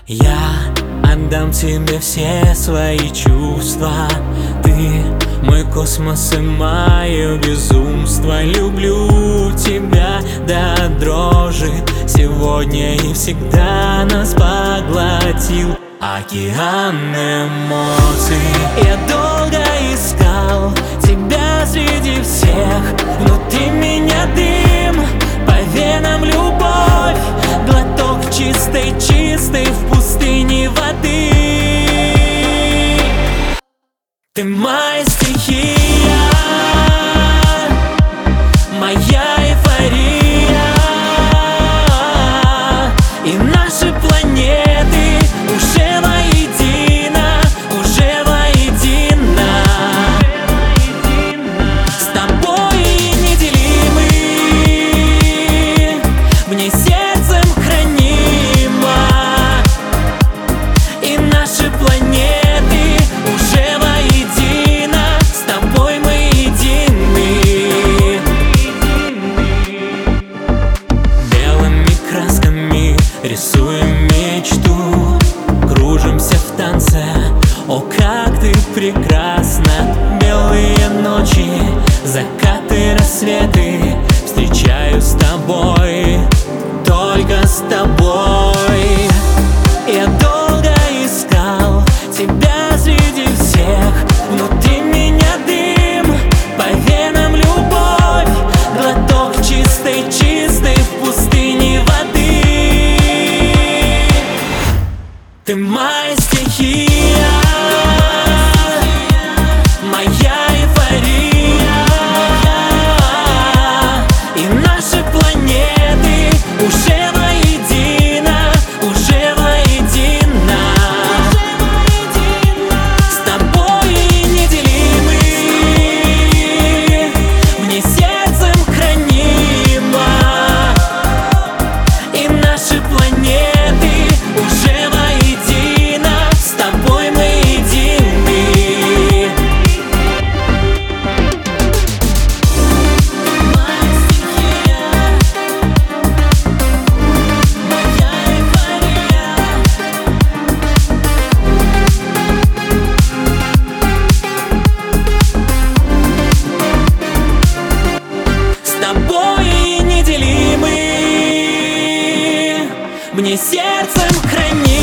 Я отдам тебе все свои чувства. Ты мой космос и мое безумство. Люблю тебя до дрожи. Сегодня и всегда нас поглотил океан эмоций. Я долго искал тебя среди всех. Внутри меня дым, по венам любовь. Глоток чистой в пустыне воды. Ты моя стихия, моя эйфория. И наши планеты уже воедино, уже воедино. С тобой неделимы, мне сердцем хранимо. И наши планеты уже воедино. С тобой мы едины. Белыми красками рисуем мечту, кружимся в танце. О, как ты прекрасна! Белые ночи, закаты, рассветы встречаю с тобой, только с тобой. Я долго искал тебя среди всех. Внутри меня дым, по венам любовь. Глоток чистой в пустыне воды. Ты моя стихия, моя эйфория. И наши планеты уже воедино, уже воедино. С тобой неделимы, мне сердцем хранимо. И наши планеты уже воедино. С тобой мы едины. Моя стихия, моя эйфория. С тобой неделимы, мне сердцем хранимо.